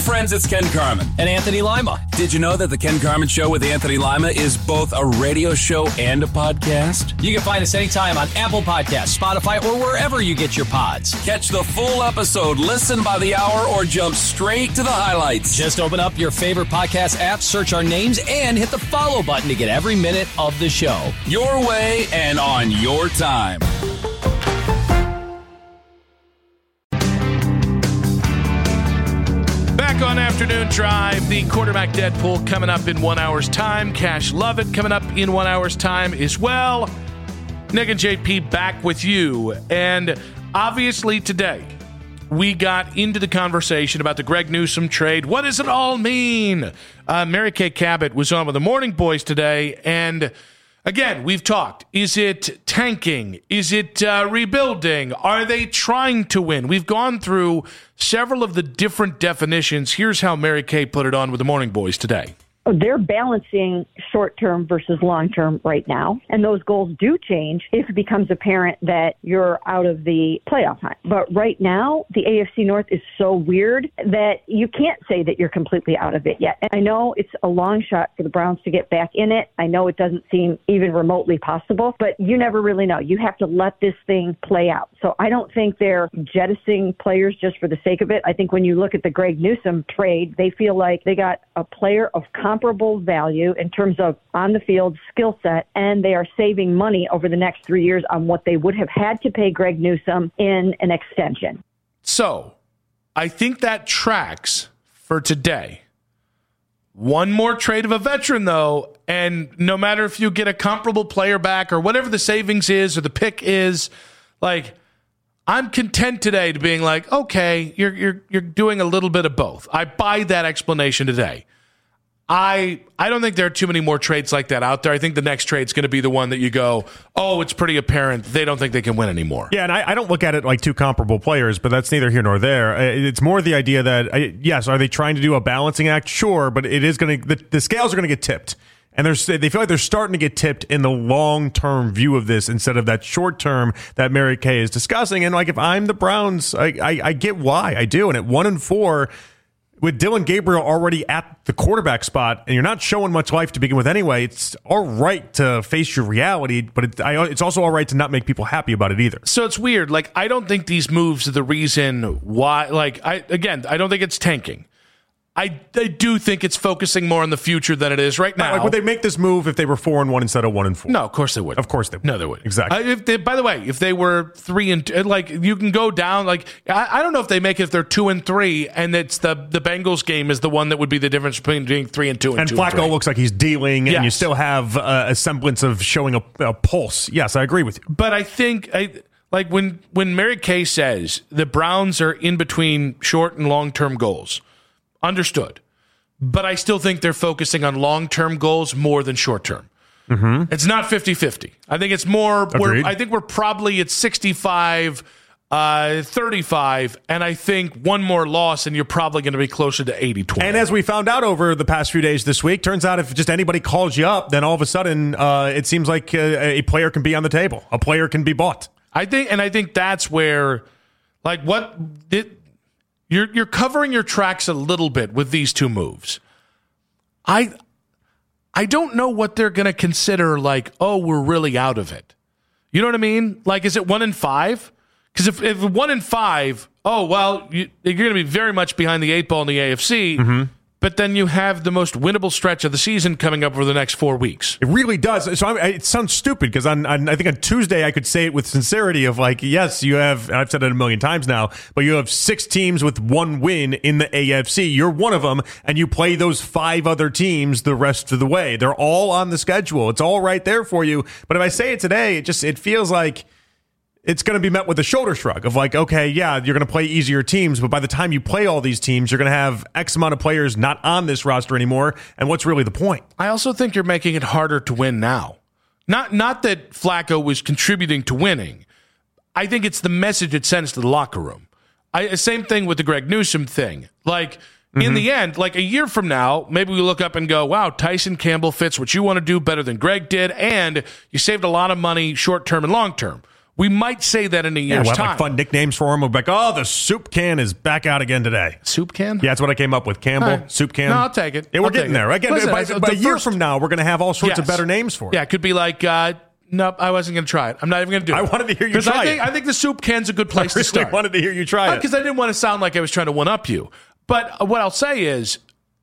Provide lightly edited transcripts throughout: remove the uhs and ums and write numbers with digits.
friends, it's Ken Carman. And Anthony Lima. Did you know that the Ken Carman Show with Anthony Lima is both a radio show and a podcast? You can find us anytime on Apple Podcasts, Spotify, or wherever you get your pods. Catch the full episode, listen by the hour, or jump straight to the highlights. Just open up your favorite podcast app, search our names, and hit the follow button to get every minute of the show. Your way and on your time. Back on Afternoon Drive, the quarterback Deadpool coming up in 1 hour's time. Cash Lovett coming up in 1 hour's time as well. Nick and JP back with you. And obviously today, we got into the conversation about the Greg Newsome trade. What does it all mean? Mary Kay Cabot was on with the Morning Boys today, and again, we've talked. Is it tanking? Is it rebuilding? Are they trying to win? We've gone through several of the different definitions. Here's how Mary Kay put it on with the Morning Boys today. They're balancing short-term versus long-term right now, and those goals do change if it becomes apparent that you're out of the playoff hunt. But right now, the AFC North is so weird that you can't say that you're completely out of it yet. And I know it's a long shot for the Browns to get back in it. I know it doesn't seem even remotely possible, but you never really know. You have to let this thing play out. So I don't think they're jettisoning players just for the sake of it. I think when you look at the Greg Newsome trade, they feel like they got a player of comparable value in terms of on-the-field skill set, and they are saving money over the next 3 years on what they would have had to pay Greg Newsome in an extension. So, I think that tracks for today. One more trade of a veteran, though, and no matter if you get a comparable player back or whatever the savings is or the pick is, like, I'm content today to being like, okay, you're doing a little bit of both. I buy that explanation today. I don't think there are too many more trades like that out there. I think the next trade's going to be the one that you go, oh, it's pretty apparent they don't think they can win anymore. Yeah, and I don't look at it like two comparable players, but that's neither here nor there. It's more the idea that, yes, are they trying to do a balancing act? Sure, but it is going to the scales are going to get tipped. And they feel like they're starting to get tipped in the long-term view of this instead of that short-term that Mary Kay is discussing. And like, if I'm the Browns, I get why. I do. And at 1-4, with Dylan Gabriel already at the quarterback spot, and you're not showing much life to begin with anyway, it's all right to face your reality, but it's also all right to not make people happy about it either. So it's weird. Like, I don't think these moves are the reason why. Like, I don't think it's tanking. I do think it's focusing more on the future than it is right now. Like, would they make this move if they were 4-1 instead of 1-4? No, of course they would. Of course they would. No, they would. Exactly. By the way, if they were 3-2, like, you can go down. Like, I don't know if they make it if they're 2-3, and it's the Bengals game is the one that would be the difference between being 3-2 and 2-3. Flacco looks like he's dealing, yes. And you still have a semblance of showing a pulse. Yes, I agree with you. But I think like when Mary Kay says the Browns are in between short and long-term goals, understood. But I still think they're focusing on long-term goals more than short-term. Mm-hmm. It's not 50-50. I think it's more, I think we're probably at 65-35, and I think one more loss, and you're probably going to be closer to 80-20. And as we found out over the past few days this week, turns out if just anybody calls you up, then all of a sudden it seems like a player can be on the table. A player can be bought. I think that's where, like, You're covering your tracks a little bit with these two moves. I don't know what they're going to consider like, oh, we're really out of it. You know what I mean? Like, is it 1-5? Because if 1-5, oh, well, you're going to be very much behind the 8 ball in the AFC. Mm-hmm. But then you have the most winnable stretch of the season coming up over the next 4 weeks. It really does. So it sounds stupid because I think on Tuesday I could say it with sincerity of like, yes, you have, and I've said it a million times now, but you have 6 teams with 1 win in the AFC. You're one of them, and you play those 5 other teams the rest of the way. They're all on the schedule. It's all right there for you. But if I say it today, it feels like it's going to be met with a shoulder shrug of like, okay, yeah, you're going to play easier teams, but by the time you play all these teams, you're going to have X amount of players not on this roster anymore, and what's really the point? I also think you're making it harder to win now. Not that Flacco was contributing to winning. I think it's the message it sends to the locker room. Same thing with the Greg Newsome thing. Like, in the end, like a year from now, maybe we look up and go, wow, Tyson Campbell fits what you want to do better than Greg did, and you saved a lot of money short-term and long-term. We might say that in a year's we'll have time. like fun nicknames for him. We'll be like, oh, the soup can is back out again today. Soup can? Yeah, that's what I came up with. Campbell, All right. soup can. No, I'll take it. Yeah, we're I'll getting take there. it. Again, Listen, by a year from now, we're going to have all sorts of better names for it. Yeah, it could be like, nope, I wasn't going to try it. I'm not even going to do it. I wanted to hear you try it. I think the soup can's a good place to start. I wanted to hear you try it. Because I didn't want to sound like I was trying to one-up you. But what I'll say is,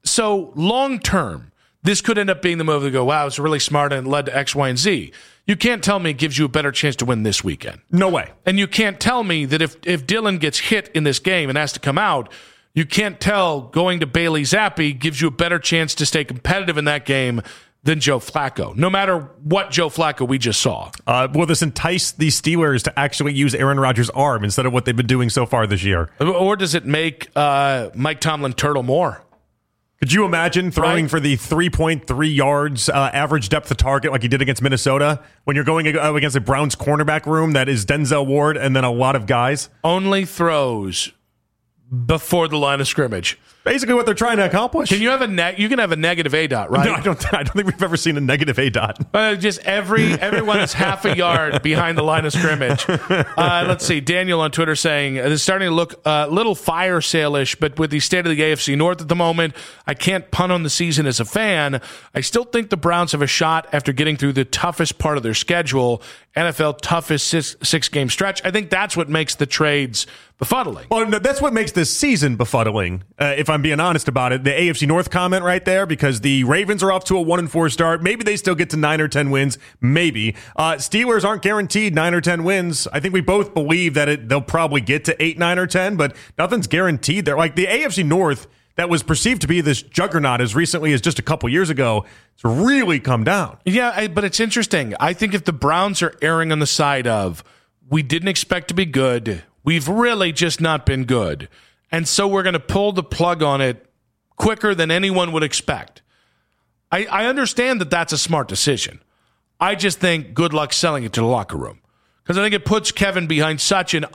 so long-term, this could end up being the move to go, wow, it's really smart and it led to X, Y, and Z. You can't tell me it gives you a better chance to win this weekend. No way. And you can't tell me that if Dylan gets hit in this game and has to come out, you can't tell going to Bailey Zappi gives you a better chance to stay competitive in that game than Joe Flacco, no matter what Joe Flacco we just saw. Will this entice the Steelers to actually use Aaron Rodgers' arm instead of what they've been doing so far this year? Or does it make Mike Tomlin turtle more? Could you imagine throwing for the 3.3 yards average depth of target like he did against Minnesota when you're going against a Browns cornerback room that is Denzel Ward and then a lot of guys? Only throws before the line of scrimmage. Basically what they're trying to accomplish. Can you have you can have a negative ADOT, right? No, I don't think we've ever seen a negative ADOT. Just everyone is half a yard behind the line of scrimmage. Let's see. Daniel on Twitter saying, it's starting to look a little fire sale-ish, but with the state of the AFC North at the moment, I can't punt on the season as a fan. I still think the Browns have a shot after getting through the toughest part of their schedule, NFL toughest six-game stretch. I think that's what makes the trades befuddling. Well, no, that's what makes this season befuddling, if I'm being honest about it. The AFC North comment right there, because the Ravens are off to a 1-4 start. Maybe they still get to 9 or 10 wins. Maybe. Steelers aren't guaranteed 9 or 10 wins. I think we both believe that they'll probably get to 8, 9, or 10, but nothing's guaranteed there. Like the AFC North that was perceived to be this juggernaut as recently as just a couple years ago, it's really come down. Yeah, but it's interesting. I think if the Browns are erring on the side of, we didn't expect to be good, we've really just not been good, and so we're going to pull the plug on it quicker than anyone would expect. I understand that that's a smart decision. I just think good luck selling it to the locker room, because I think it puts Kevin behind such an.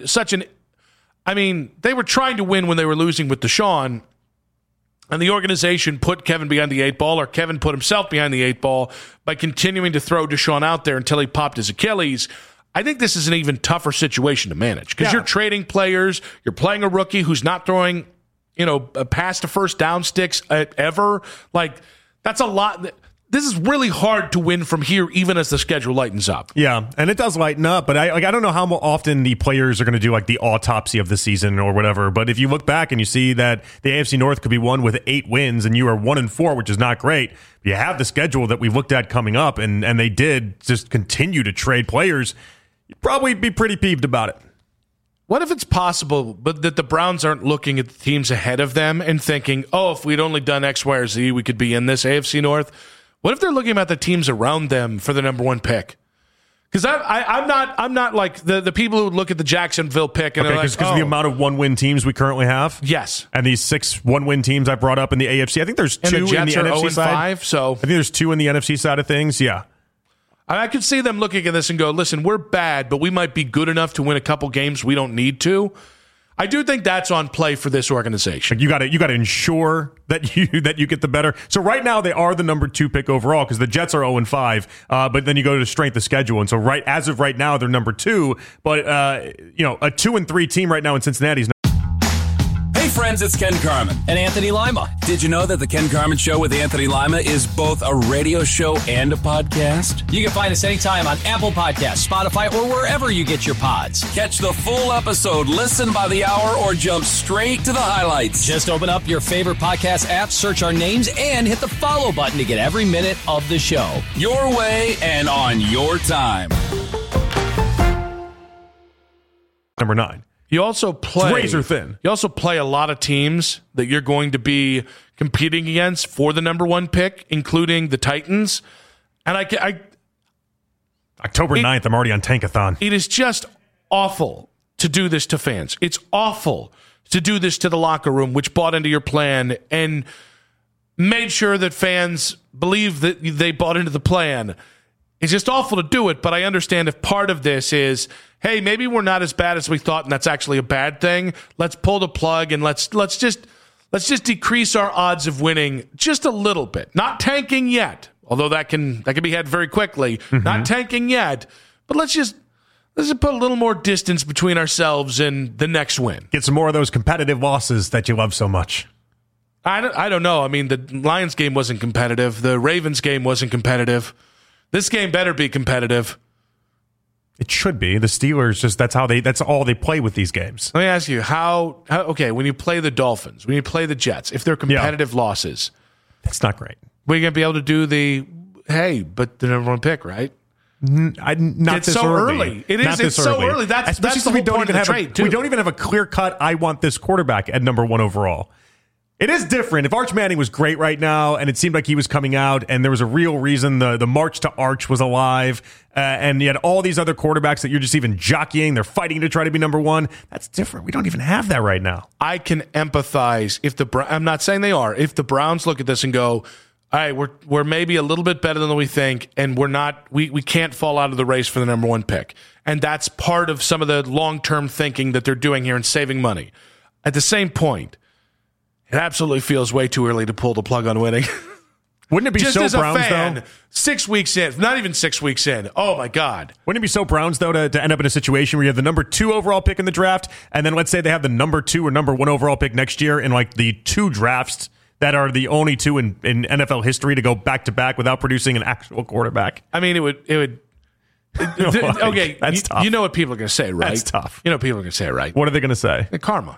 I mean, they were trying to win when they were losing with Deshaun, and the organization put Kevin behind the 8 ball, or Kevin put himself behind the 8 ball by continuing to throw Deshaun out there until he popped his Achilles. I think this is an even tougher situation to manage, because you're trading players, you're playing a rookie who's not throwing, past the first down sticks ever. Like, that's a lot. This is really hard to win from here, even as the schedule lightens up. Yeah, and it does lighten up, but I don't know how often the players are going to do like the autopsy of the season or whatever. But if you look back and you see that the AFC North could be won with 8 wins and you are 1-4, which is not great. You have the schedule that we've looked at coming up, and they did just continue to trade players. You'd probably be pretty peeved about it. What if it's possible, but that the Browns aren't looking at the teams ahead of them and thinking, oh, if we'd only done X, Y, or Z, we could be in this AFC North? What if they're looking at the teams around them for the number 1 pick? Because I'm not like the people who look at the Jacksonville pick and they're like, because of the amount of 1-win teams we currently have. Yes, and these 6 1-win teams I brought up in the AFC. I think there's 2 in the NFC side. 0-5, so I think there's 2 in the NFC side of things. Yeah. I could see them looking at this and go, listen, we're bad, but we might be good enough to win a couple games we don't need to. I do think that's on play for this organization. You got to ensure that you get the better. So right now they are the number 2 pick overall, because the Jets are 0-5. But then you go to strength of schedule, and so as of right now they're number 2. But a 2-3 team right now in Cincinnati is. Hey friends, it's Ken Carman. And Anthony Lima. Did you know that the Ken Carman Show with Anthony Lima is both a radio show and a podcast? You can find us anytime on Apple Podcasts, Spotify, or wherever you get your pods. Catch the full episode, listen by the hour, or jump straight to the highlights. Just open up your favorite podcast app, search our names, and hit the follow button to get every minute of the show. Your way and on your time. Number 9. You also play it's razor thin. You also play a lot of teams that you're going to be competing against for the number 1 pick, including the Titans. And October 9th, I'm already on Tankathon. It is just awful to do this to fans. It's awful to do this to the locker room, which bought into your plan and made sure that fans believe that they bought into the plan. It's just awful to do it, but I understand if part of this is, hey, maybe we're not as bad as we thought, and that's actually a bad thing. Let's pull the plug and let's just decrease our odds of winning just a little bit. Not tanking yet, although that can be had very quickly. Mm-hmm. Not tanking yet, but let's let's just put a little more distance between ourselves and the next win. Get some more of those competitive losses that you love so much. I don't know. I mean, the Lions game wasn't competitive. The Ravens game wasn't competitive. This game better be competitive. It should be. The Steelers, that's all they play with these games. Let me ask you, okay, when you play the Dolphins, when you play the Jets, if they're competitive losses, that's not great. We're going to be able to do the the number one pick, right? Not this early. It is. It's so early. That's the whole point of the trade, too. We don't even have a clear-cut, I want this quarterback at number one overall. It is different. If Arch Manning was great right now and it seemed like he was coming out and there was a real reason the march to Arch was alive and you had all these other quarterbacks that you're just even jockeying, they're fighting to try to be number one, that's different. We don't even have that right now. I can empathize I'm not saying they are. If the Browns look at this and go, all right, we're maybe a little bit better than we think, and we can't fall out of the race for the number one pick. And that's part of some of the long-term thinking that they're doing here and saving money. At the same point, it absolutely feels way too early to pull the plug on winning. Wouldn't it be just so as Browns, a fan, though? 6 weeks in, not even 6 weeks in. Oh, my God. Wouldn't it be so Browns, though, to end up in a situation where you have the number 2 overall pick in the draft, and then let's say they have the number 2 or number 1 overall pick next year in like the 2 drafts that are the only 2 in NFL history to go back-to-back without producing an actual quarterback? I mean, it would okay, that's tough. You know what people are going to say, right? That's tough. You know what people are going to say, right? What are they going to say? Karma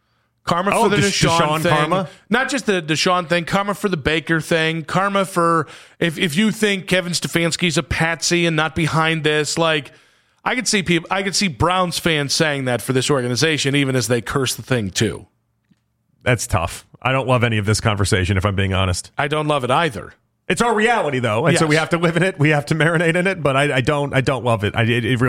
for the Deshaun thing. Karma? Not just the Deshaun thing, karma for the Baker thing, karma for if you think Kevin Stefanski's a patsy and not behind this, like I could see Browns fans saying that for this organization, even as they curse the thing too. That's tough. I don't love any of this conversation, if I'm being honest. I don't love it either. It's our reality, though, and so we have to live in it. We have to marinate in it. But I don't love it.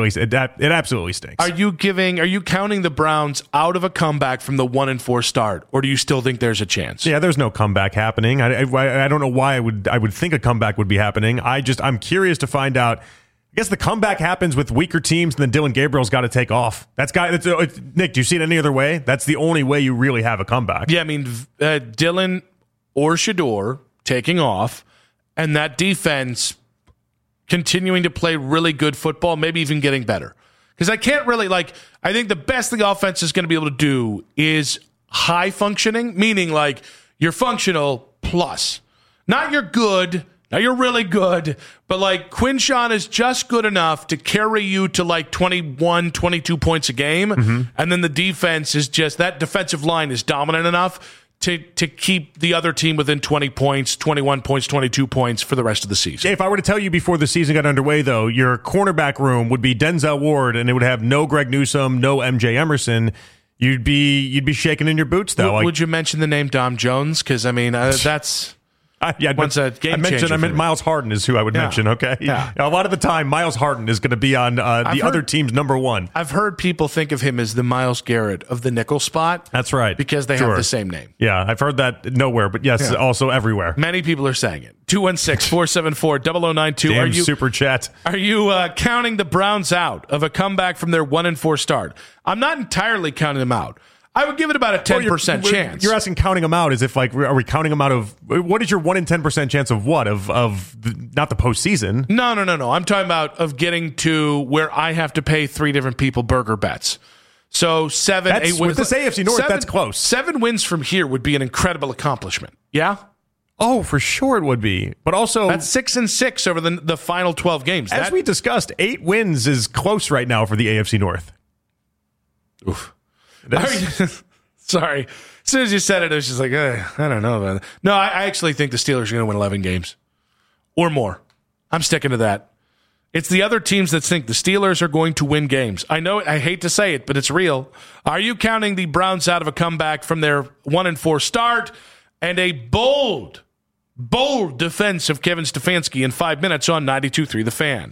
It absolutely stinks. Are you counting the Browns out of a comeback from the 1-4 start, or do you still think there's a chance? Yeah, there's no comeback happening. I don't know why I would think a comeback would be happening. I'm curious to find out. I guess the comeback happens with weaker teams, and then Dylan Gabriel's got to take off. Nick, do you see it any other way? That's the only way you really have a comeback. Yeah, I mean, Dylan or Shedeur taking off. And that defense continuing to play really good football, maybe even getting better. Because I can't really, I think the best the offense is going to be able to do is high functioning, meaning like you're functional plus. Not you're good, not you're really good, but like Quinshawn is just good enough to carry you to like 21, 22 points a game. Mm-hmm. And then the defense is just, that defensive line is dominant enough to keep the other team within 20 points, 21 points, 22 points for the rest of the season. If I were to tell you before the season got underway, though, your cornerback room would be Denzel Ward, and it would have no Greg Newsome, no MJ Emerson. You'd be shaking in your boots, though. Would you mention the name Dom Jones? Because, I mean, that's... I meant Miles Harden is who I would mention, okay? Yeah. A lot of the time, Miles Harden is going to be on the other team's number 1. I've heard people think of him as the Myles Garrett of the nickel spot. That's right. Because they have the same name. Yeah, I've heard that nowhere, but yes, also everywhere. Many people are saying it. 216-474-0092. Damn super chat. Are you counting the Browns out of a comeback from their 1-4 start? I'm not entirely counting them out. I would give it about a 10% chance. You're asking counting them out as if, are we counting them out of, what is your 1 in 10% chance of what? Of not the postseason? No. I'm talking about of getting to where I have to pay 3 different people burger bets. So 7, 8 wins. With this AFC North, that's close. 7 wins from here would be an incredible accomplishment. Yeah? Oh, for sure it would be. But also... That's 6-6 over the final 12 games. As we discussed, 8 wins is close right now for the AFC North. Oof. Sorry. As soon as you said it, I was just like, I don't know about that. No, I actually think the Steelers are going to win 11 games or more. I'm sticking to that. It's the other teams that think the Steelers are going to win games. I know, I hate to say it, but it's real. Are you counting the Browns out of a comeback from their 1-4 start and a bold defense of Kevin Stefanski in 5 minutes on 92.3 The Fan?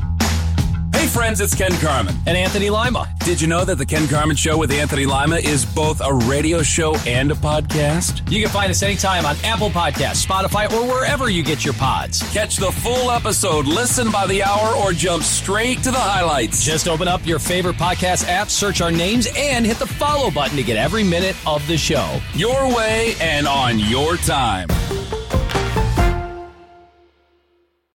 Hey friends, it's Ken Carman. And Anthony Lima. Did you know that the Ken Carman Show with Anthony Lima is both a radio show and a podcast? You can find us anytime on Apple Podcasts, Spotify, or wherever you get your pods. Catch the full episode, listen by the hour, or jump straight to the highlights. Just open up your favorite podcast app, search our names, and hit the follow button to get every minute of the show. Your way and on your time.